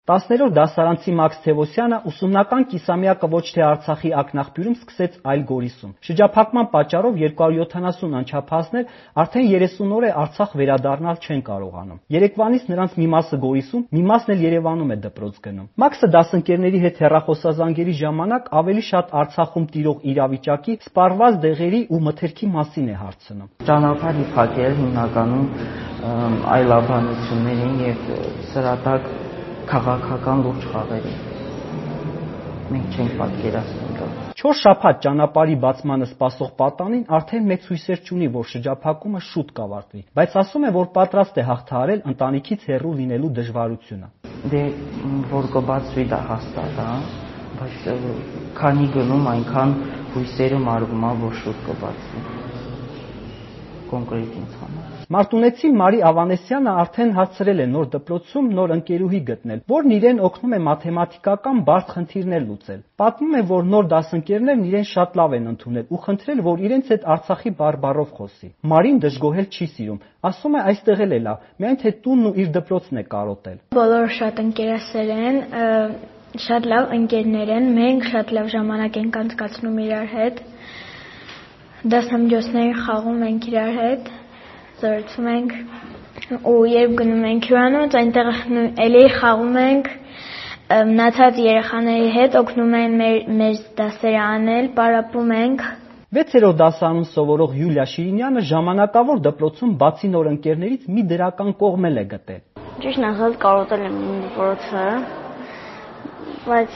10-րդ դասարանցի Մաքս Թևոսյանը ուսումնական կիսամյակը ոչ թե Արցախի ակնաղբյուրում սկսեց, այլ Գորիսում։ Շրջափակման պատճառով 270 անչափահասներ արդեն 30 օր է Արցախ վերադառնալ չեն կարողանում։ Երեկվանից նրանց մի մասը Գորիսում, մի մասն էլ Երևանում է դպրոց գնում։ Մաքսը դասընկերների հետ հեռախոսազանգերի ժամանակ ավելի շատ Արցախում տիրող իրավիճակի, սպառված դեղերի ու մթերքի մասին է հարցնում։ Ճանապարհի փակել հիմնականում այլաբանություններին եւ սրատակ քաղաքական լուրջ խաղերի։ Մենք չենք պատկերացնում դա։ 4 շաբաթ ճանապարհի բացմանը սպասող պատանին արդեն մեծ հույսեր չունի, որ շրջափակումը շուտ կավարտվի, բայց ասում է, որ պատրաստ է հաղթահարել ընտանիքից հեռու լինելու դժվարությունը։ Դե որ կբացվի դա հաստատ, բայց քանի գնում այնքան հույսերը մարվում է, որ շուտ կբացվի։ Կոնկրետ ինձ համար։ Մարտունեցի Մարի Ավանեսյանը արդեն հարցրել է նոր դպրոցում նոր ընկերուհի գտնել, որն իրեն օգնում է մաթեմատիկական բարդ խնդիրներ լուծել։ Պատմում է, որ նոր դասընկերներն իրեն շատ լավ են ընդունել ու խնդրել, որ իրենց հետ Արցախի բարբառով խոսի։ Մարին դժգոհել չի սիրում, ասում է այստեղ էլ է լավ, միայն թե տունն ու իր դպրոցն է կարոտել։ Բոլորը շատ ընկերասեր են, շատ լավ ընկերներ են, մենք շատ լավ ժամանակ ենք անցկացնում իրար հետ։ Դասամիջոցներ խաղում ենք իրար հետ, զրուցում ենք ու երբ գնում ենք հյուրանոց, այնտեղ էլի խաղում ենք, մնացած երեխաների հետ օգնում են մեր դասերը անել, պարապում ենք։ 6-րդ դասարանում սովորող Յուլիա Շիրինյանը ժամանակավոր դպրոցում բացի նոր ընկերներից մի դրական կողմ է գտել։ Ճիշտն ասած կարոտել եմ դպրոցը, բայց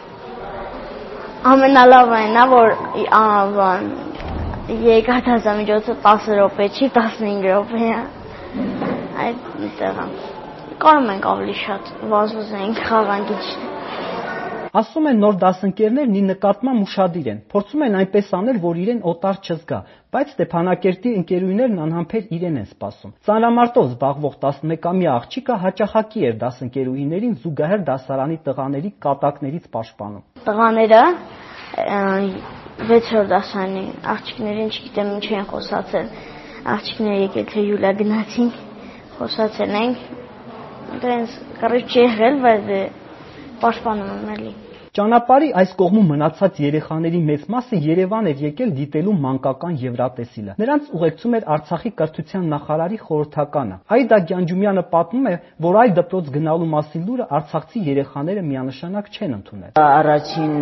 ամենալավն է, որ Երկաթազամիջոցը 10 րոպե չի, 15 րոպե է։ Այդտեղ կարում ենք ավելի շատ վազվզենք, խաղանք ինչ։ Ասում են նոր դասընկերներն ի նկատմամբ ուշադիր են, փորձում են այնպես անել, որ իրեն օտար չզգա, բայց Ստեփանակերտի ընկերուհիներն անհամբեր իրեն են սպասում։ Ծանրամարտով զբաղվող 11-ամյա աղջիկը հաճախակի էր դասընկերուհիներին զուգահեռ դասարանի տղաների կատակներից պաշտպանում։ Տղաները 6-րդ դասարանի աղջիկներին չգիտեմ ինչ են խոսացել, աղջիկները եկել թե Յուլիա գնացին, խոսացել ենք, դրանց կարիք չի եղել, բայց պաշտպանում եմ էլի։ Ճանապարհի այս կողմում մնացած երեխաների մեծ մասը Երևան էր եկել դիտելու մանկական Եվրատեսիլը։ Նրանց ուղեկցում էր Արցախի կրթության նախարարի խորհրդականը։ Այդա Գյանջումյանը պատմում է, որ այլ դպրոց գնալու մասին լուրը արցախցի երեխաները միանշանակ չեն ընդունել։ Առաջին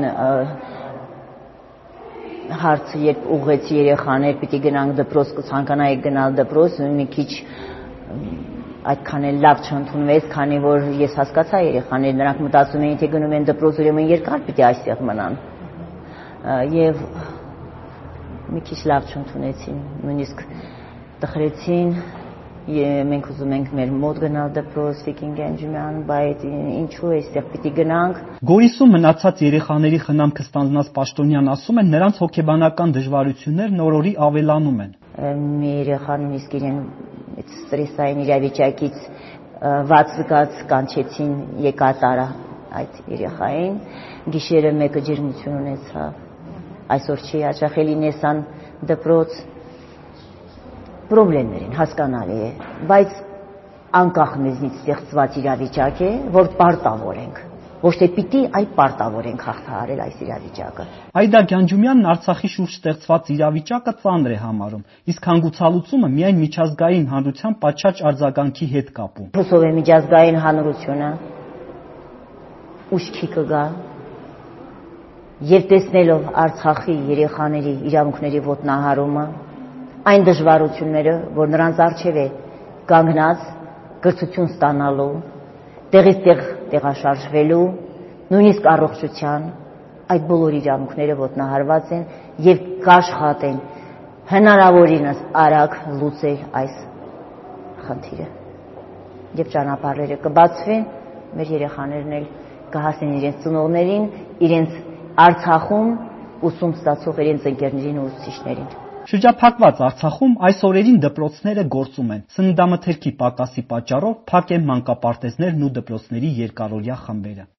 հարցը երբ ուղղեցի երեխաներ, պիտի գնանք դպրոց, կցանկանայիք գնալ դպրոց, մի քիչ այդքան էլ լավ չընդունվեց, քանի որ ես հասկացա երեխաները, նրանք մտածում էին, թե գնում են դպրոց, ուրեմն երկար պիտի այստեղ մնան։ Եվ մի քիչ լավ չընդունեցին, նույնիսկ տխրեցին, մենք ուզում ենք մեր մոտ գնալ դպրոց, Տիկին Գյանջումյան, բայց ինչու այստեղ պիտի գնանք։ Գորիսում մնացած երեխաների խնամքը ստանձնած Պաշտոնյան ասում են, նրանց հոգեբանական դժվարություններն օր-օրի ավելանում են։ Մի երեխան նույնիսկ իրեն ստրեսային իրավիճակից վատ զգաց, կանչեցին եկա տարա այդ երեխային, գիշերը մեկը ջերմություն ունեցավ, այսօր չի հաճախելի նեսան դպրոց, պրոբլեմներ են, հասկանալի է, բայց անկախ մեզնից ստեղծված իրավիճակ է, որ պարտավոր ենք, ոչ թե պիտի, այլ պարտավոր ենք հաղթահարել այս իրավիճակը։ Այդա Գյանջումյանն Արցախի շուրջ ստեղծված իրավիճակը ծանր է համարում, իսկ հանգուցալուծումը միայն միջազգային հանրության պատշաճ արձագանքի հետ կապում։ Հուսով եմ միջազգային հանրությունը ուշքի կգա եւ տեսնելով Արցախի երեխաների իրավունքների ոտնահարումը, այն դժվարությունները, որ նրանց առջև է կանգնած կրթություն ստանալու, տեղից տեղ տեղաշարժվելու, նույնիսկ առողջության, այդ բոլոր իրավունքները ոտնահարված են եւ կաշխատեն հնարավորինս արագ լուծել այս խնդիրը։ Եվ ճանապարհները կբացվեն, մեր երեխաներն էլ կհասնեն իրենց ծնողներին, իրենց Արցախում ուսում ստացող իրենց ընկերներին ու ուսուցիչներին։ Շրջափակված Արցախում այս օրերին դպրոցները գործում են։ Սննդամթերքի պակասի պատճառով փակ են մանկապարտեզներն ու դպրոցների երկարօրյա խմբերը։